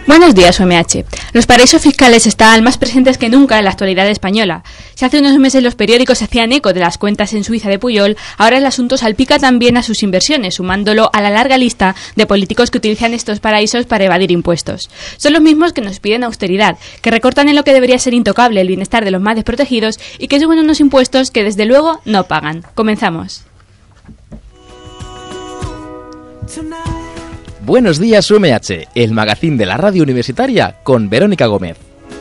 Buenos días, UMH. Los paraísos fiscales están más presentes que nunca en la actualidad española. Si hace unos meses los periódicos se hacían eco de las cuentas en Suiza de Pujol, ahora el asunto salpica también a sus inversiones, sumándolo a la larga lista de políticos que utilizan estos paraísos para evadir impuestos. Son los mismos que nos piden austeridad, que recortan en lo que debería ser intocable el bienestar de los más desprotegidos y que suben unos impuestos que desde luego no pagan. Comenzamos. Buenos días UMH, el magazín de la radio universitaria con Verónica Gómez.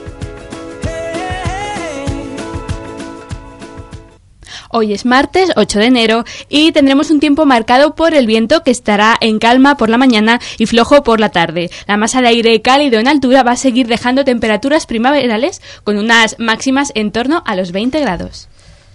Hoy es martes 8 de enero y tendremos un tiempo marcado por el viento que estará en calma por la mañana y flojo por la tarde. La masa de aire cálido en altura va a seguir dejando temperaturas primaverales con unas máximas en torno a los 20 grados.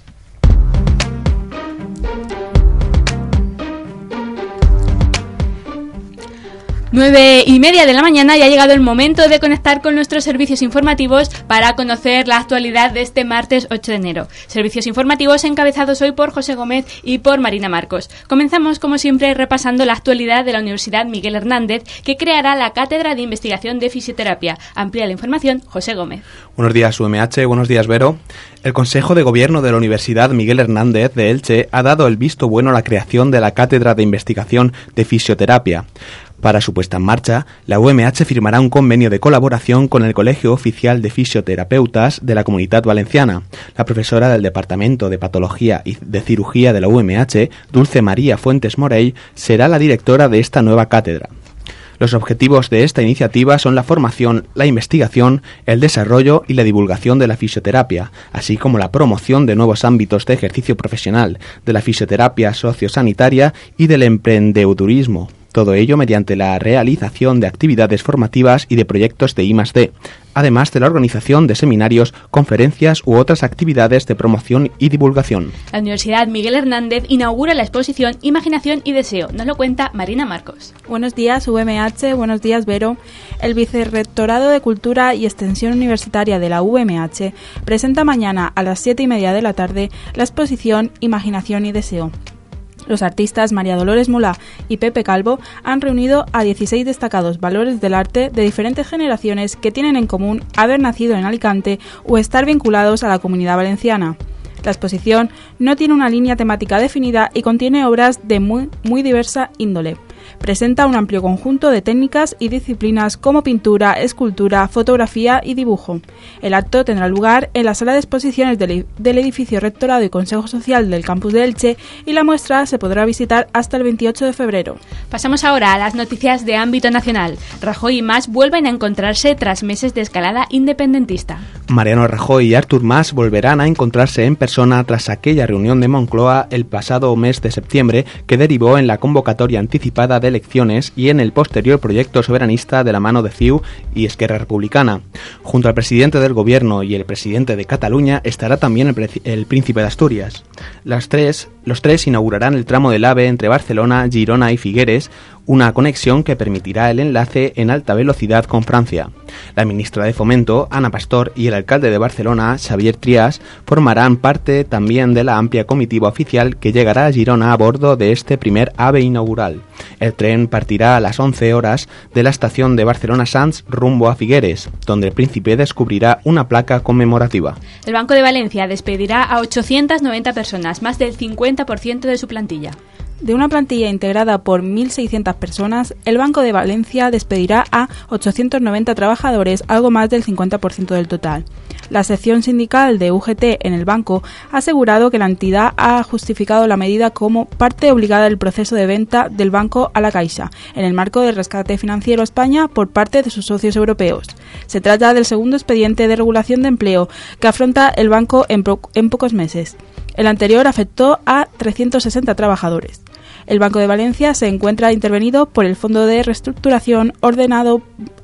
Nueve y media de la mañana y ha llegado el momento de conectar con nuestros servicios informativos para conocer la actualidad de este martes 8 de enero. Servicios informativos encabezados hoy por José Gómez y por Marina Marcos. Comenzamos, como siempre, repasando la actualidad de la Universidad Miguel Hernández, que creará la Cátedra de Investigación de Fisioterapia. Amplía la información, José Gómez. Buenos días, UMH. Buenos días, Vero. El Consejo de Gobierno de la Universidad Miguel Hernández de Elche ha dado el visto bueno a la creación de la Cátedra de Investigación de Fisioterapia. Para su puesta en marcha, la UMH firmará un convenio de colaboración con el Colegio Oficial de Fisioterapeutas de la Comunitat Valenciana. La profesora del Departamento de Patología y de Cirugía de la UMH, Dulce María Fuentes Morell, será la directora de esta nueva cátedra. Los objetivos de esta iniciativa son la formación, la investigación, el desarrollo y la divulgación de la fisioterapia, así como la promoción de nuevos ámbitos de ejercicio profesional, de la fisioterapia sociosanitaria y del emprendedurismo. Todo ello mediante la realización de actividades formativas y de proyectos de I+D, además de la organización de seminarios, conferencias u otras actividades de promoción y divulgación. La Universidad Miguel Hernández inaugura la exposición Imaginación y Deseo. Nos lo cuenta Marina Marcos. Buenos días, UMH. Buenos días, Vero. El Vicerrectorado de Cultura y Extensión Universitaria de la UMH presenta mañana a las 7:30 de la tarde la exposición Imaginación y Deseo. Los artistas María Dolores Mulá y Pepe Calvo han reunido a 16 destacados valores del arte de diferentes generaciones que tienen en común haber nacido en Alicante o estar vinculados a la Comunidad Valenciana. La exposición no tiene una línea temática definida y contiene obras de muy diversa índole. Presenta un amplio conjunto de técnicas y disciplinas como pintura, escultura, fotografía y dibujo. El acto tendrá lugar en la sala de exposiciones del edificio Rectorado y Consejo Social del campus de Elche y la muestra se podrá visitar hasta el 28 de febrero. Pasamos ahora a las noticias de ámbito nacional. Rajoy y Mas vuelven a encontrarse tras meses de escalada independentista. Mariano Rajoy y Artur Mas volverán a encontrarse en persona tras aquella reunión de Moncloa el pasado mes de septiembre que derivó en la convocatoria anticipada de elecciones y en el posterior proyecto soberanista de la mano de CiU y Esquerra Republicana. Junto al presidente del gobierno y el presidente de Cataluña estará también el príncipe de Asturias. Los tres inaugurarán el tramo del AVE entre Barcelona, Girona y Figueres, una conexión que permitirá el enlace en alta velocidad con Francia. La ministra de Fomento, Ana Pastor, y el alcalde de Barcelona, Xavier Trias, formarán parte también de la amplia comitiva oficial que llegará a Girona a bordo de este primer AVE inaugural. El tren partirá a las 11 horas de la estación de Barcelona Sants rumbo a Figueres, donde el príncipe descubrirá una placa conmemorativa. El Banco de Valencia despedirá a 890 personas, más del 50% de su plantilla. De una plantilla integrada por 1.600 personas, el Banco de Valencia despedirá a 890 trabajadores, algo más del 50% del total. La sección sindical de UGT en el banco ha asegurado que la entidad ha justificado la medida como parte obligada del proceso de venta del banco a la Caixa, en el marco del rescate financiero a España por parte de sus socios europeos. Se trata del segundo expediente de regulación de empleo que afronta el banco en pocos meses. El anterior afectó a 360 trabajadores. El Banco de Valencia se encuentra intervenido por el Fondo de Reestructuración Ordenado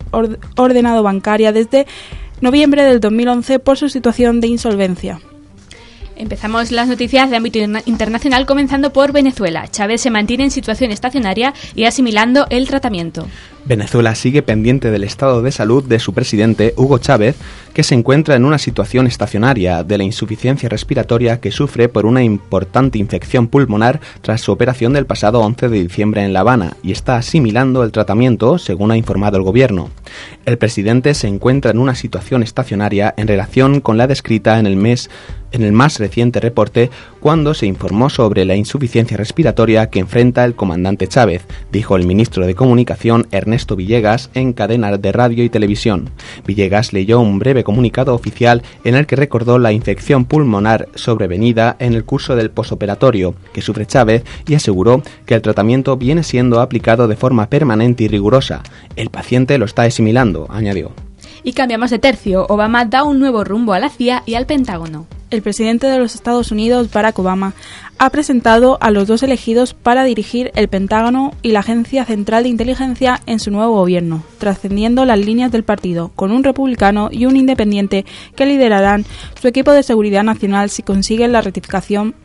Bancaria desde noviembre del 2011 por su situación de insolvencia. Empezamos las noticias de ámbito internacional comenzando por Venezuela. Chávez se mantiene en situación estacionaria y asimilando el tratamiento. Venezuela sigue pendiente del estado de salud de su presidente, Hugo Chávez, que se encuentra en una situación estacionaria de la insuficiencia respiratoria que sufre por una importante infección pulmonar tras su operación del pasado 11 de diciembre en La Habana y está asimilando el tratamiento, según ha informado el gobierno. El presidente se encuentra en una situación estacionaria en relación con la descrita en el más reciente reporte cuando se informó sobre la insuficiencia respiratoria que enfrenta el comandante Chávez, dijo el ministro de Comunicación Ernesto Villegas en cadena de radio y televisión. Villegas leyó un breve comunicado oficial en el que recordó la infección pulmonar sobrevenida en el curso del posoperatorio que sufre Chávez y aseguró que el tratamiento viene siendo aplicado de forma permanente y rigurosa. El paciente lo está asimilando, añadió. Y cambiamos de tercio. Obama da un nuevo rumbo a la CIA y al Pentágono. El presidente de los Estados Unidos, Barack Obama, ha presentado a los dos elegidos para dirigir el Pentágono y la Agencia Central de Inteligencia en su nuevo gobierno, trascendiendo las líneas del partido, con un republicano y un independiente que liderarán su equipo de seguridad nacional si consiguen la ratificación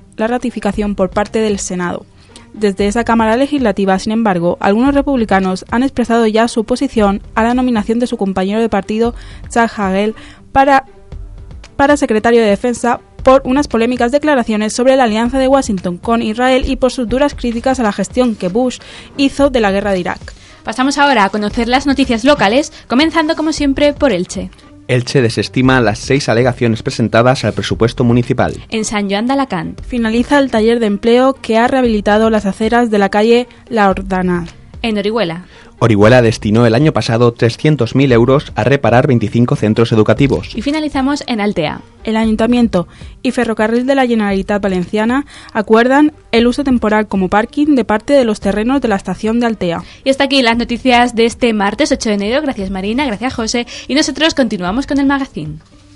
por parte del Senado. Desde esa Cámara Legislativa, sin embargo, algunos republicanos han expresado ya su oposición a la nominación de su compañero de partido, Chuck Hagel, para secretario de Defensa por unas polémicas declaraciones sobre la alianza de Washington con Israel y por sus duras críticas a la gestión que Bush hizo de la guerra de Irak. Pasamos ahora a conocer las noticias locales, comenzando como siempre por Elche. Elche desestima las 6 alegaciones presentadas al presupuesto municipal. En San Joan de Alacant. Finaliza el taller de empleo que ha rehabilitado las aceras de la calle La Ordana. En Orihuela. Orihuela destinó el año pasado 300.000 euros a reparar 25 centros educativos. Y finalizamos en Altea. El Ayuntamiento y Ferrocarril de la Generalitat Valenciana acuerdan el uso temporal como parking de parte de los terrenos de la estación de Altea. Y hasta aquí las noticias de este martes 8 de enero. Gracias Marina, gracias José. Y nosotros continuamos con el magazine.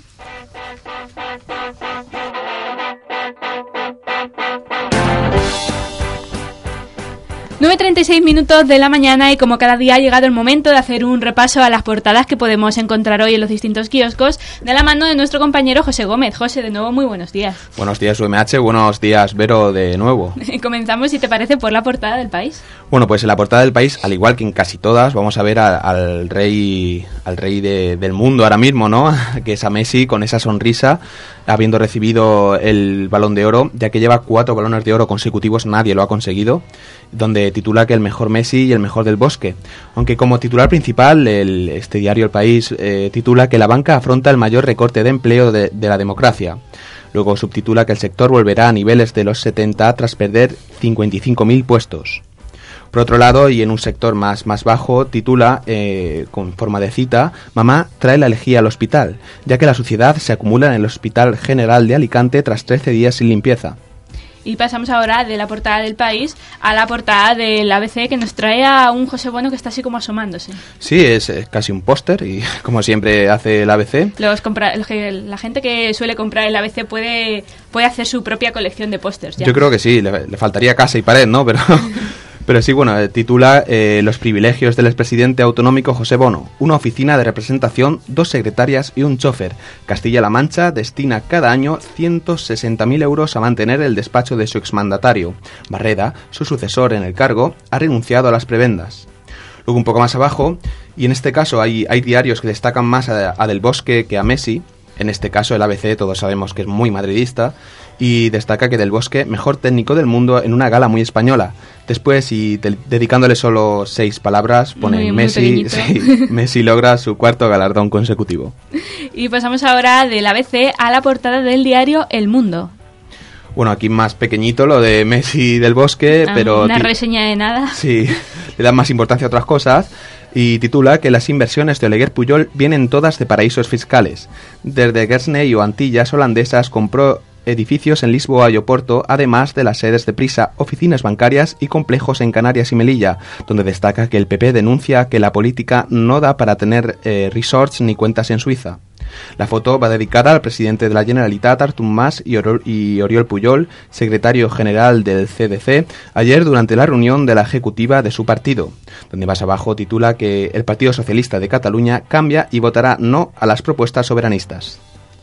9:36 minutos de la mañana y como cada día ha llegado el momento de hacer un repaso a las portadas que podemos encontrar hoy en los distintos kioscos de la mano de nuestro compañero José Gómez. José, de nuevo, muy buenos días. Buenos días, UMH, buenos días, Vero, de nuevo. Comenzamos, si te parece, por la portada del País. Bueno, pues en la portada del País, al igual que en casi todas, vamos a ver al rey del mundo ahora mismo, ¿no? Que es a Messi, con esa sonrisa, habiendo recibido el Balón de Oro, ya que lleva 4 Balones de Oro consecutivos, nadie lo ha conseguido, donde titula que el mejor Messi y el mejor del Bosque. Aunque como titular principal, este diario El País titula que la banca afronta el mayor recorte de empleo de la democracia. Luego subtitula que el sector volverá a niveles de los 70 tras perder 55.000 puestos. Por otro lado, y en un sector más bajo, titula, con forma de cita, mamá trae la lejía al hospital, ya que la suciedad se acumula en el Hospital General de Alicante tras 13 días sin limpieza. Y pasamos ahora de la portada del País a la portada del ABC, que nos trae a un José Bueno que está así como asomándose. Sí, es casi un póster y como siempre hace el ABC. La gente que suele comprar el ABC puede hacer su propia colección de pósters. Yo creo que sí, le faltaría casa y pared, ¿no? Pero sí, bueno, titula los privilegios del expresidente autonómico José Bono. Una oficina de representación, 2 secretarias y un chofer. Castilla-La Mancha destina cada año 160.000 euros a mantener el despacho de su exmandatario. Barreda, su sucesor en el cargo, ha renunciado a las prebendas. Luego un poco más abajo, y en este caso hay diarios que destacan más a Del Bosque que a Messi. En este caso el ABC todos sabemos que es muy madridista y destaca que Del Bosque, mejor técnico del mundo en una gala muy española. Después, y dedicándole solo 6 palabras, pone Messi, sí, Messi logra su 4º galardón consecutivo. Y pasamos ahora del ABC a la portada del diario El Mundo. Bueno, aquí más pequeñito lo de Messi y Del Bosque, pero... Una reseña de nada. Sí, le dan más importancia a otras cosas. Y titula que las inversiones de Oleguer Pujol vienen todas de paraísos fiscales. Desde Guernsey o Antillas holandesas compró edificios en Lisboa y Oporto, además de las sedes de Prisa, oficinas bancarias y complejos en Canarias y Melilla, donde destaca que el PP denuncia que la política no da para tener resorts ni cuentas en Suiza. La foto va dedicada al presidente de la Generalitat, Artur Mas, y Oriol Pujol, secretario general del CDC, ayer durante la reunión de la ejecutiva de su partido, donde más abajo titula que el Partido Socialista de Cataluña cambia y votará no a las propuestas soberanistas.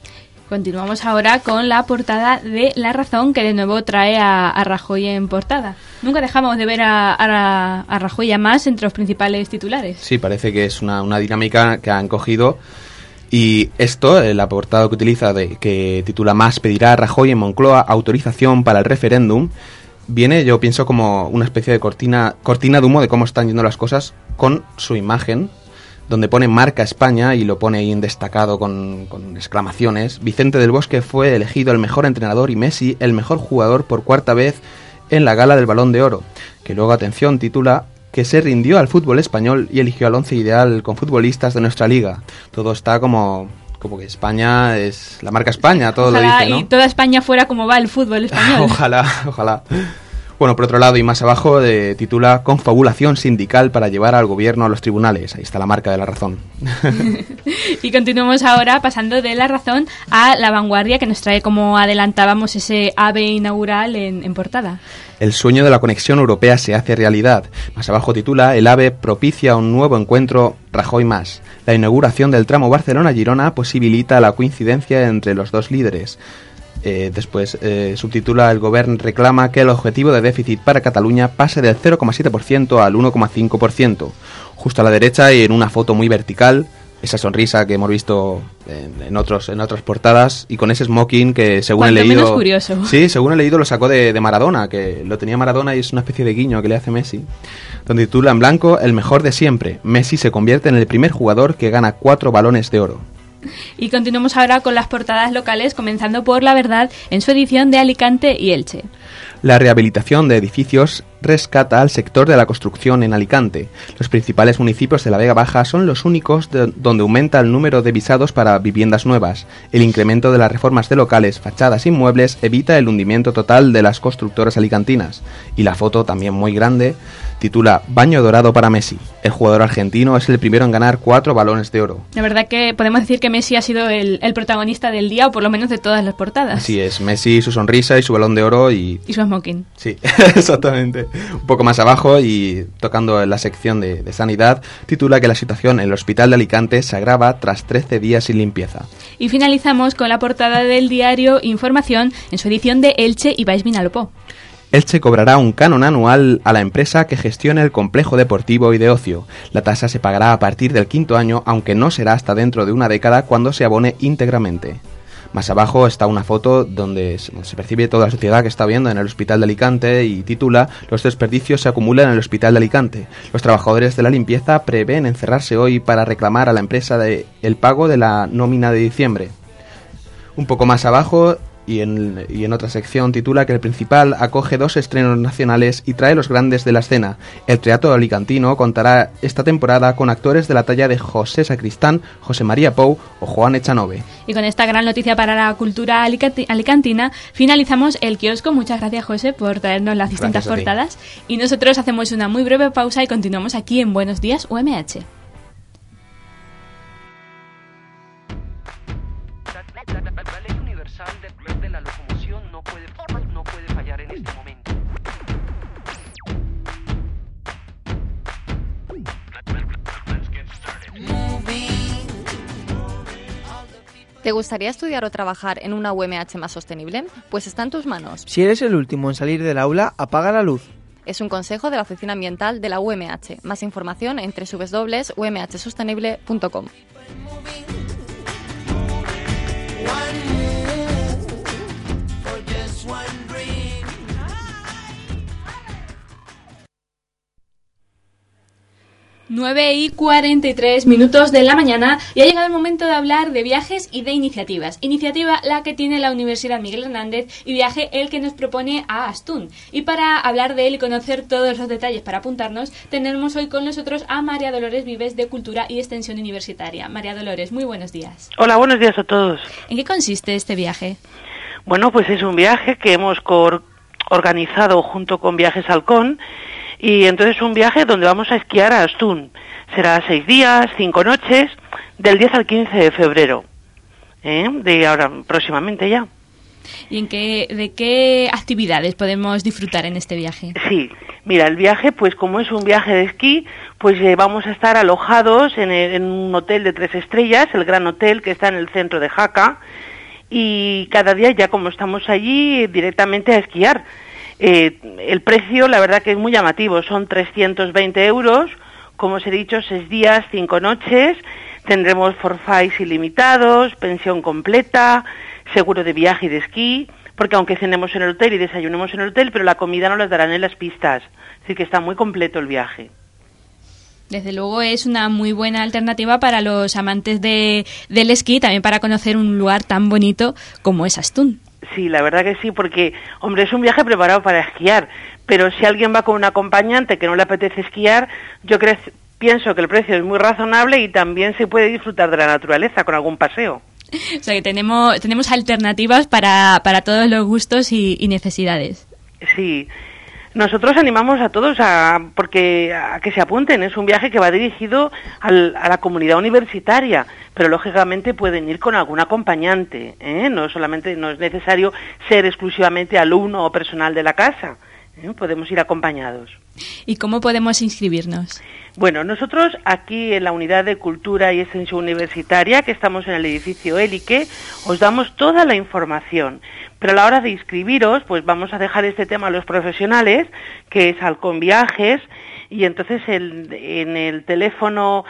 Continuamos ahora con la portada de La Razón, que de nuevo trae a Rajoy en portada. Nunca dejamos de ver a Rajoy ya más entre los principales titulares. Sí, parece que es una dinámica que han cogido. Y esto, la portada que utiliza, que titula Mas pedirá a Rajoy en Moncloa autorización para el referéndum, viene, yo pienso, como una especie de cortina de humo de cómo están yendo las cosas con su imagen, donde pone Marca España y lo pone ahí en destacado con exclamaciones. Vicente del Bosque fue elegido el mejor entrenador y Messi el mejor jugador por cuarta vez en la gala del Balón de Oro, que luego, atención, titula que se rindió al fútbol español y eligió al 11 ideal con futbolistas de nuestra liga. Todo está como que España es la marca España, todo ojalá lo dice, ¿no? Y toda España fuera como va el fútbol español. Ojalá. Bueno, por otro lado, y más abajo, titula Confabulación sindical para llevar al gobierno a los tribunales. Ahí está la marca de La Razón. Y continuamos ahora pasando de La Razón a La Vanguardia, que nos trae, como adelantábamos, ese AVE inaugural en portada. El sueño de la conexión europea se hace realidad. Más abajo titula El AVE propicia un nuevo encuentro Rajoy más. La inauguración del tramo Barcelona-Girona posibilita la coincidencia entre los dos líderes. Después subtitula El Govern reclama que el objetivo de déficit para Cataluña pase del 0,7% al 1,5%. Justo a la derecha y en una foto muy vertical, esa sonrisa que hemos visto en otras portadas, y con ese smoking que según he leído... menos curioso. Sí, según he leído lo sacó de Maradona, que lo tenía Maradona y es una especie de guiño que le hace Messi, donde titula en blanco El mejor de siempre. Messi se convierte en el primer jugador que gana 4 balones de oro. Y continuamos ahora con las portadas locales, comenzando por La Verdad en su edición de Alicante y Elche. La rehabilitación de edificios rescata al sector de la construcción en Alicante. Los principales municipios de la Vega Baja son los únicos donde aumenta el número de visados para viviendas nuevas. El incremento de las reformas de locales, fachadas e inmuebles evita el hundimiento total de las constructoras alicantinas. Y la foto, también muy grande, titula Baño dorado para Messi. El jugador argentino es el primero en ganar 4 balones de oro. La verdad que podemos decir que Messi ha sido el protagonista del día, o por lo menos de todas las portadas. Así es, Messi, su sonrisa y su balón de oro y su smoking. Sí, exactamente. Un poco más abajo y tocando en la sección de sanidad, titula que la situación en el hospital de Alicante se agrava tras 13 días sin limpieza. Y finalizamos con la portada del diario Información en su edición de Elche y Baix Vinalopó. Elche cobrará un canon anual a la empresa que gestione el complejo deportivo y de ocio. La tasa se pagará a partir del 5º año, aunque no será hasta dentro de una década cuando se abone íntegramente. Más abajo está una foto donde se percibe toda la suciedad que está viendo en el hospital de Alicante y titula Los desperdicios se acumulan en el hospital de Alicante. Los trabajadores de la limpieza prevén encerrarse hoy para reclamar a la empresa el pago de la nómina de diciembre. Un poco más abajo y en otra sección titula que el Principal acoge 2 estrenos nacionales y trae los grandes de la escena. El Teatro Alicantino contará esta temporada con actores de la talla de José Sacristán, José María Pou o Juan Echanove. Y con esta gran noticia para la cultura alicantina finalizamos el kiosco. Muchas gracias, José, por traernos las distintas portadas. Y nosotros hacemos una muy breve pausa y continuamos aquí en Buenos Días UMH. La ley universal de la locomoción no puede fallar en este momento. ¿Te gustaría estudiar o trabajar en una UMH más sostenible? Pues está en tus manos. Si eres el último en salir del aula, apaga la luz. Es un consejo de la Oficina Ambiental de la UMH. Más información en www.umhsostenible.com. 9:43 de la mañana y ha llegado el momento de hablar de viajes y de iniciativas. Iniciativa la que tiene la Universidad Miguel Hernández y viaje el que nos propone a Astún. Y para hablar de él y conocer todos los detalles para apuntarnos, tenemos hoy con nosotros a María Dolores Vives de Cultura y Extensión Universitaria. María Dolores, muy buenos días. Hola, buenos días a todos. ¿En qué consiste este viaje? Bueno, pues es un viaje que hemos organizado junto con Viajes Halcón. Y entonces un viaje donde vamos a esquiar a Astún. Será 6 días, 5 noches, del 10 al 15 de febrero. De ahora, próximamente ya. ¿Y de qué actividades podemos disfrutar en este viaje? Sí, mira, el viaje, pues como es un viaje de esquí, pues vamos a estar alojados en un hotel de 3 estrellas, el Gran Hotel, que está en el centro de Jaca. y cada día ya como estamos allí directamente a esquiar. El precio la verdad que es muy llamativo, son 320 euros, como os he dicho, 6 días, 5 noches, tendremos forfaits ilimitados, pensión completa, seguro de viaje y de esquí, porque aunque cenemos en el hotel y desayunemos en el hotel, pero la comida nos la darán en las pistas, así que está muy completo el viaje. Desde luego es una muy buena alternativa para los amantes del esquí, también para conocer un lugar tan bonito como es Astún. Sí, la verdad que sí, porque, hombre, es un viaje preparado para esquiar, pero si alguien va con un acompañante que no le apetece esquiar, pienso que el precio es muy razonable y también se puede disfrutar de la naturaleza con algún paseo. O sea que tenemos alternativas para todos los gustos y necesidades. Sí. Nosotros animamos a todos a que se apunten. Es un viaje que va dirigido a la comunidad universitaria, pero lógicamente pueden ir con algún acompañante, ¿eh? No es necesario ser exclusivamente alumno o personal de la casa, ¿eh? Podemos ir acompañados. ¿Y cómo podemos inscribirnos? Bueno, nosotros aquí en la Unidad de Cultura y Extensión Universitaria, que estamos en el edificio Élique, os damos toda la información. Pero a la hora de inscribiros, pues vamos a dejar este tema a los profesionales, que es Halcón Viajes, y entonces en el teléfono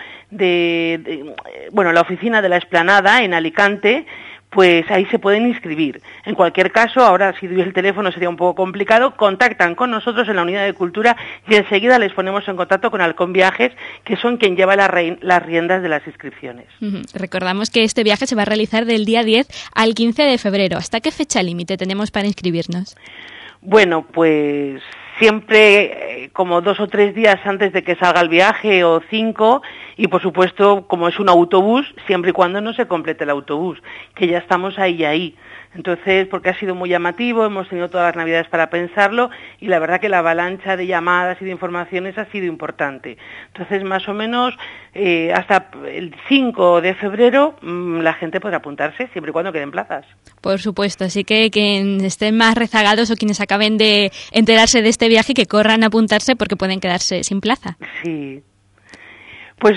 la oficina de la Explanada en Alicante, pues ahí se pueden inscribir. En cualquier caso, ahora si doy el teléfono sería un poco complicado, contactan con nosotros en la Unidad de Cultura y enseguida les ponemos en contacto con Halcón Viajes, que son quien lleva las riendas de las inscripciones. Recordamos que este viaje se va a realizar del día 10 al 15 de febrero. ¿Hasta qué fecha límite tenemos para inscribirnos? Bueno, pues siempre como 2 o 3 días antes de que salga el viaje o 5, y por supuesto como es un autobús, siempre y cuando no se complete el autobús, que ya estamos ahí. Entonces, porque ha sido muy llamativo, hemos tenido todas las Navidades para pensarlo y la verdad que la avalancha de llamadas y de informaciones ha sido importante. Entonces, más o menos hasta el 5 de febrero la gente podrá apuntarse, siempre y cuando queden plazas. Por supuesto, así que quienes estén más rezagados o quienes acaben de enterarse de este viaje, que corran a apuntarse porque pueden quedarse sin plaza. Sí. Pues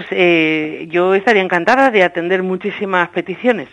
yo estaría encantada de atender muchísimas peticiones.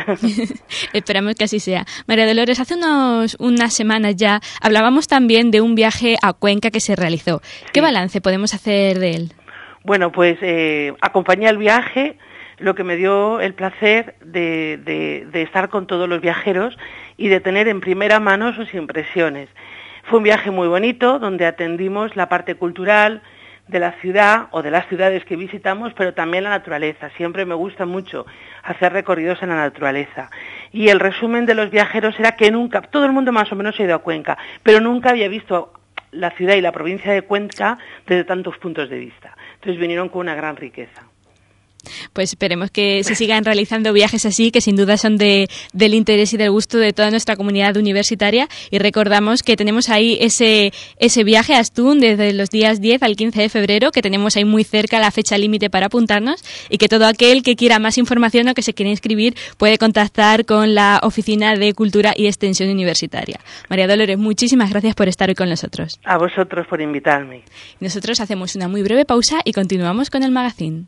Esperamos que así sea. María Dolores, hace unas semanas ya hablábamos también de un viaje a Cuenca que se realizó. Sí. ¿Qué balance podemos hacer de él? Bueno, pues acompañé al viaje, lo que me dio el placer de estar con todos los viajeros y de tener en primera mano sus impresiones. Fue un viaje muy bonito, donde atendimos la parte cultural de la ciudad o de las ciudades que visitamos, pero también la naturaleza. Siempre me gusta mucho hacer recorridos en la naturaleza. Y el resumen de los viajeros era que nunca, todo el mundo más o menos ha ido a Cuenca, pero nunca había visto la ciudad y la provincia de Cuenca desde tantos puntos de vista. Entonces vinieron con una gran riqueza. Pues esperemos que se sigan realizando viajes así, que sin duda son del interés y del gusto de toda nuestra comunidad universitaria. Y recordamos que tenemos ahí ese viaje a Astún desde los días 10 al 15 de febrero, que tenemos ahí muy cerca la fecha límite para apuntarnos, y que todo aquel que quiera más información o que se quiera inscribir puede contactar con la Oficina de Cultura y Extensión Universitaria. María Dolores, muchísimas gracias por estar hoy con nosotros. A vosotros por invitarme. Nosotros hacemos una muy breve pausa y continuamos con el magazine.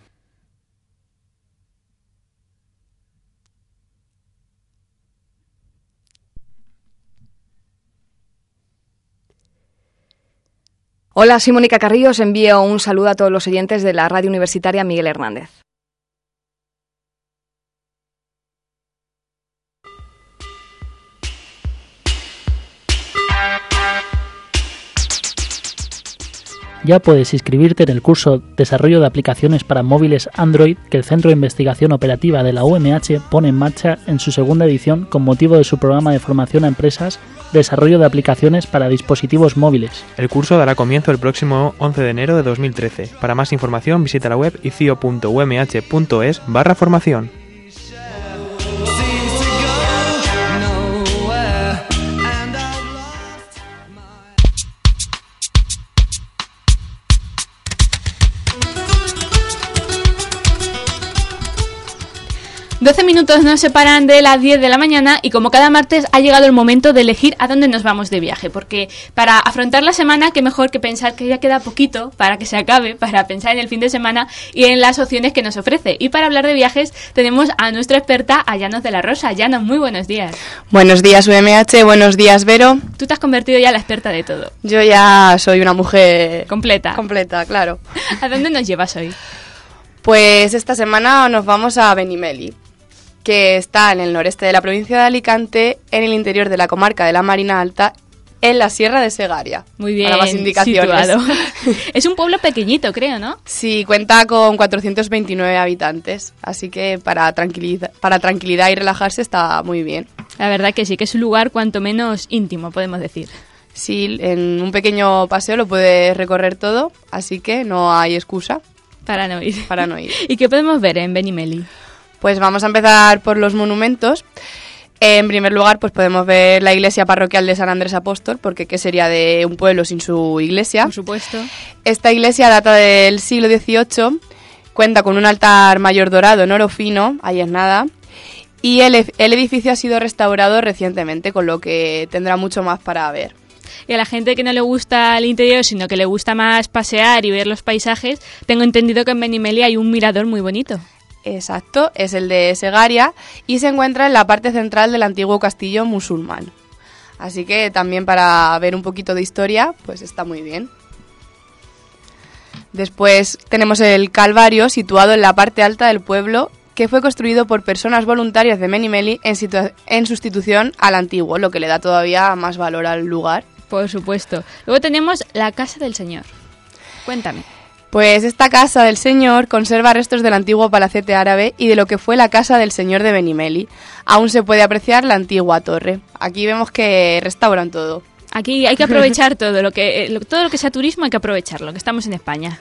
Hola, soy Mónica Carrillo, os envío un saludo a todos los oyentes de la Radio Universitaria Miguel Hernández. Ya puedes inscribirte en el curso Desarrollo de aplicaciones para móviles Android que el Centro de Investigación Operativa de la UMH pone en marcha en su segunda edición con motivo de su programa de formación a empresas Desarrollo de aplicaciones para dispositivos móviles. El curso dará comienzo el próximo 11 de enero de 2013. Para más información visita la web icio.umh.es/formación. 12 minutos nos separan de las 10 de la mañana y como cada martes ha llegado el momento de elegir a dónde nos vamos de viaje, porque para afrontar la semana, qué mejor que pensar que ya queda poquito para que se acabe, para pensar en el fin de semana y en las opciones que nos ofrece. Y para hablar de viajes tenemos a nuestra experta, a Llanos de la Rosa. Llanos, muy buenos días. Buenos días, UMH, buenos días, Vero. Tú te has convertido ya en la experta de todo. Yo ya soy una mujer... Completa, claro. ¿A dónde nos llevas hoy? Pues esta semana nos vamos a Benimeli, que está en el noreste de la provincia de Alicante, en el interior de la comarca de la Marina Alta, en la Sierra de Segaria. Muy bien, para más indicaciones. Situado. Es un pueblo pequeñito, creo, ¿no? Sí, cuenta con 429 habitantes, así que para tranquilidad y relajarse está muy bien. La verdad que sí, que es un lugar cuanto menos íntimo, podemos decir. Sí, en un pequeño paseo lo puedes recorrer todo, así que no hay excusa. Para no ir. ¿Y qué podemos ver en Benimeli? Pues vamos a empezar por los monumentos. En primer lugar, pues podemos ver la iglesia parroquial de San Andrés Apóstol, porque ¿qué sería de un pueblo sin su iglesia? Por supuesto. Esta iglesia data del siglo XVIII, cuenta con un altar mayor dorado en oro fino, ahí es nada, y el edificio ha sido restaurado recientemente, con lo que tendrá mucho más para ver. Y a la gente que no le gusta el interior, sino que le gusta más pasear y ver los paisajes, tengo entendido que en Benimeli hay un mirador muy bonito. Exacto, es el de Segaria y se encuentra en la parte central del antiguo castillo musulmán. Así que también para ver un poquito de historia, pues está muy bien. Después tenemos el Calvario, situado en la parte alta del pueblo, que fue construido por personas voluntarias de Benimeli en sustitución al antiguo, lo que le da todavía más valor al lugar. Por supuesto. Luego tenemos la Casa del Señor. Cuéntame. Pues esta Casa del Señor conserva restos del antiguo palacete árabe y de lo que fue la Casa del Señor de Benimeli. Aún se puede apreciar la antigua torre. Aquí vemos que restauran todo. Aquí hay que aprovechar todo lo que sea turismo, hay que aprovecharlo, que estamos en España.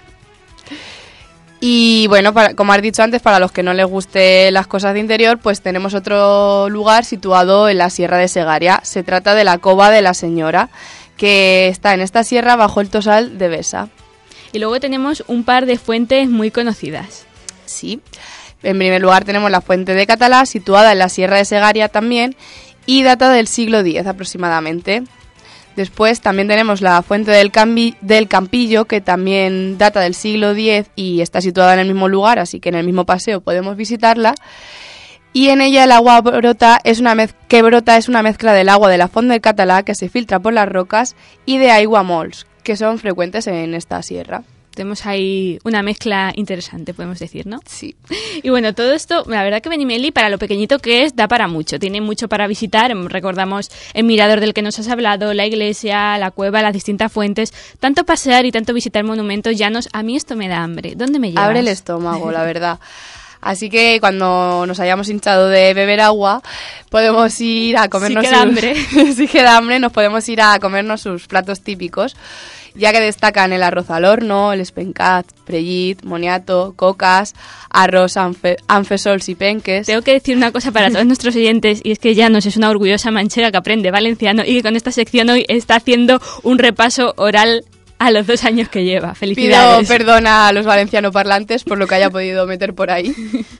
Y bueno, como has dicho antes, para los que no les guste las cosas de interior, pues tenemos otro lugar situado en la Sierra de Segaria. Se trata de la Cova de la Señora, que está en esta sierra bajo el Tosal de Besa. Y luego tenemos un par de fuentes muy conocidas. Sí, en primer lugar tenemos la Fuente de Catalá, situada en la Sierra de Segaria también, y data del siglo X aproximadamente. Después también tenemos la Fuente del Campillo, que también data del siglo X y está situada en el mismo lugar, así que en el mismo paseo podemos visitarla. Y en ella el agua es una mezcla del agua de la Font del Català, que se filtra por las rocas, y de aiguamolls, que son frecuentes en esta sierra. Tenemos ahí una mezcla interesante, podemos decir, ¿no? Sí. Y bueno, todo esto, la verdad que Benimeli, para lo pequeñito que es, da para mucho. Tiene mucho para visitar. Recordamos el mirador del que nos has hablado, la iglesia, la cueva, las distintas fuentes. Tanto pasear y tanto visitar monumentos llanos, a mí esto me da hambre. ¿Dónde me llevas? Abre el estómago, la verdad. Así que cuando nos hayamos hinchado de beber agua, podemos ir a comernos... Si queda hambre, nos podemos ir a comernos sus platos típicos, ya que destacan el arroz al horno, el espencat, prellit, moniato, cocas, arroz anfesols y penques. Tengo que decir una cosa para todos nuestros oyentes, y es que Llanos es una orgullosa manchega que aprende valenciano y que con esta sección hoy está haciendo un repaso oral a los 2 años que lleva. Felicidades. Pido perdón a los valencianoparlantes por lo que haya podido meter por ahí.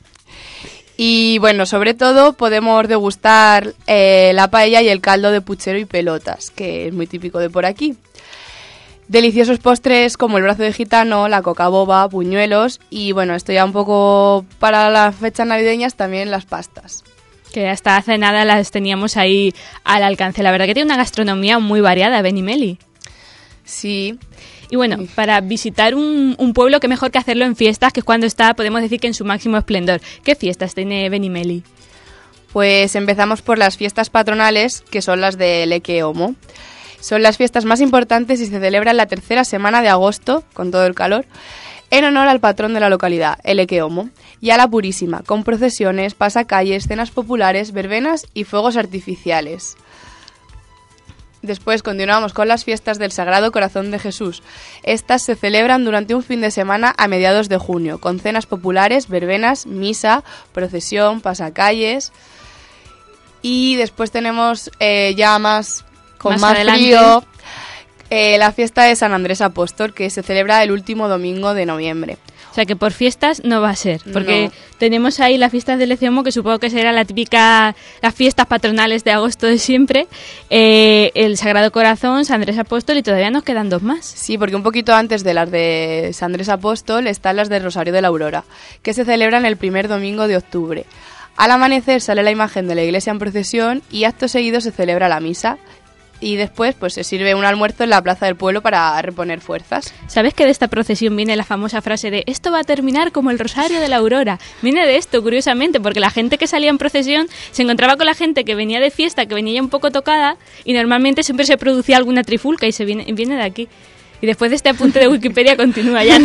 Y bueno, sobre todo podemos degustar la paella y el caldo de puchero y pelotas, que es muy típico de por aquí. Deliciosos postres como el brazo de gitano, la coca boba, buñuelos y bueno, esto ya un poco para las fechas navideñas también las pastas. Que hasta hace nada las teníamos ahí al alcance. La verdad que tiene una gastronomía muy variada, Benimeli. Sí. Y bueno, para visitar un pueblo, qué mejor que hacerlo en fiestas, que es cuando está, podemos decir que en su máximo esplendor. ¿Qué fiestas tiene Benimeli? Pues empezamos por las fiestas patronales, que son las de Leque Homo. Son las fiestas más importantes y se celebran la tercera semana de agosto, con todo el calor, en honor al patrón de la localidad, el Leque Homo, y a la Purísima, con procesiones, pasacalles, cenas populares, verbenas y fuegos artificiales. Después continuamos con las fiestas del Sagrado Corazón de Jesús. Estas se celebran durante un fin de semana a mediados de junio, con cenas populares, verbenas, misa, procesión, pasacalles. Y después tenemos ya más adelante, frío, La fiesta de San Andrés Apóstol, que se celebra el último domingo de noviembre. O sea que por fiestas no va a ser, porque No. tenemos ahí las fiestas del Eciomo, que supongo que será la típica, las fiestas patronales de agosto de siempre, el Sagrado Corazón, San Andrés Apóstol, y todavía nos quedan 2 más. Sí, porque un poquito antes de las de San Andrés Apóstol están las del Rosario de la Aurora, que se celebran el primer domingo de octubre. Al amanecer sale la imagen de la iglesia en procesión y acto seguido se celebra la misa. Y después pues se sirve un almuerzo en la plaza del pueblo para reponer fuerzas. ¿Sabes que de esta procesión viene la famosa frase de esto va a terminar como el Rosario de la Aurora? Viene de esto, curiosamente, porque la gente que salía en procesión se encontraba con la gente que venía de fiesta, que venía ya un poco tocada, y normalmente siempre se producía alguna trifulca y viene de aquí. Y después de este apunte de Wikipedia continúa ya.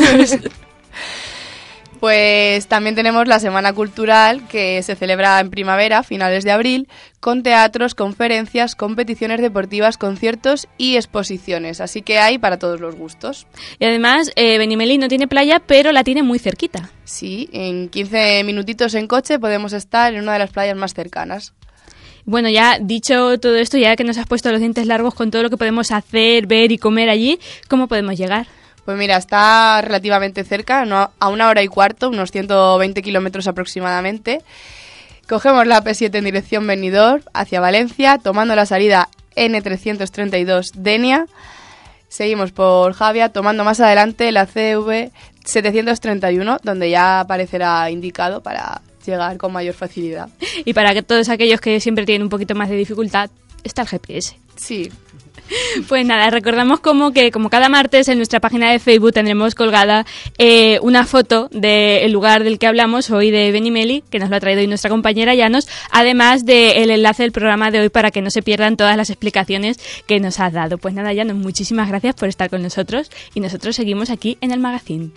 Pues también tenemos la Semana Cultural, que se celebra en primavera, finales de abril, con teatros, conferencias, competiciones deportivas, conciertos y exposiciones. Así que hay para todos los gustos. Y además, Benimeli no tiene playa, pero la tiene muy cerquita. Sí, en 15 minutitos en coche podemos estar en una de las playas más cercanas. Bueno, ya dicho todo esto, ya que nos has puesto los dientes largos con todo lo que podemos hacer, ver y comer allí, ¿cómo podemos llegar? Pues mira, está relativamente cerca, a 1 hora y cuarto, unos 120 kilómetros aproximadamente. Cogemos la P7 en dirección Benidorm hacia Valencia, tomando la salida N332 Denia. Seguimos por Javia, tomando más adelante la CV 731, donde ya aparecerá indicado para llegar con mayor facilidad. Y para que todos aquellos que siempre tienen un poquito más de dificultad, está el GPS. Sí. Pues nada, recordamos como cada martes en nuestra página de Facebook tendremos colgada una foto del lugar del que hablamos hoy, de Benimeli, que nos lo ha traído hoy nuestra compañera Llanos, además del enlace del programa de hoy para que no se pierdan todas las explicaciones que nos has dado. Pues nada, Llanos, muchísimas gracias por estar con nosotros y nosotros seguimos aquí en el magazine.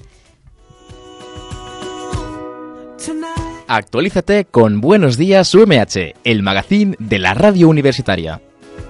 Actualízate con Buenos Días UMH, el magazine de la radio universitaria.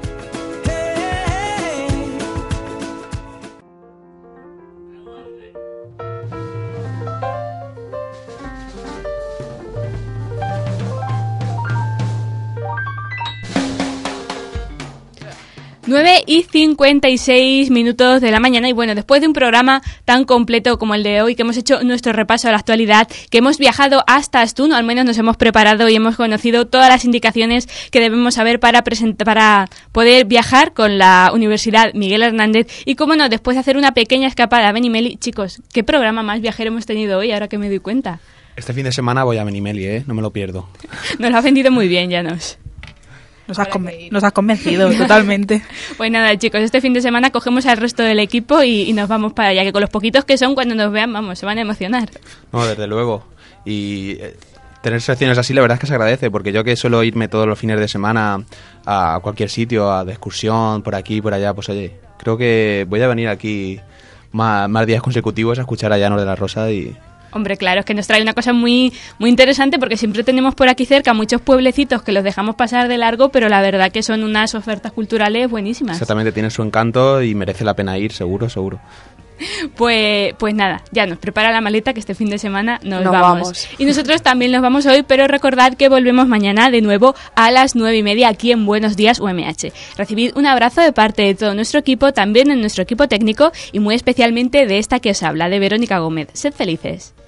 Nueve y 56 minutos de la mañana y bueno, después de un programa tan completo como el de hoy, que hemos hecho nuestro repaso a la actualidad, que hemos viajado hasta Astún, o al menos nos hemos preparado y hemos conocido todas las indicaciones que debemos saber para poder viajar con la Universidad Miguel Hernández y, como no, después de hacer una pequeña escapada a Benimeli. Chicos, ¿qué programa más viajero hemos tenido hoy, ahora que me doy cuenta? Este fin de semana voy a Benimeli, no me lo pierdo. Nos lo ha vendido muy bien, Llanos. Nos has convencido totalmente. Pues nada, chicos, este fin de semana cogemos al resto del equipo y nos vamos para allá, que con los poquitos que son, cuando nos vean, vamos, se van a emocionar. No, desde luego. Y tener secciones así, la verdad es que se agradece, porque yo que suelo irme todos los fines de semana a cualquier sitio, de excursión, por aquí, por allá, pues oye, creo que voy a venir aquí más días consecutivos a escuchar a Llanos de la Rosa y... Hombre, claro, es que nos trae una cosa muy, muy interesante, porque siempre tenemos por aquí cerca muchos pueblecitos que los dejamos pasar de largo, pero la verdad que son unas ofertas culturales buenísimas. Exactamente, tienen su encanto y merece la pena ir, seguro. Pues nada, ya nos prepara la maleta, que este fin de semana nos vamos. Y nosotros también nos vamos hoy, pero recordad que volvemos mañana de nuevo a las 9:30 aquí en Buenos Días UMH. Recibid un abrazo de parte de todo nuestro equipo, también en nuestro equipo técnico y muy especialmente de esta que os habla, de Verónica Gómez. Sed felices.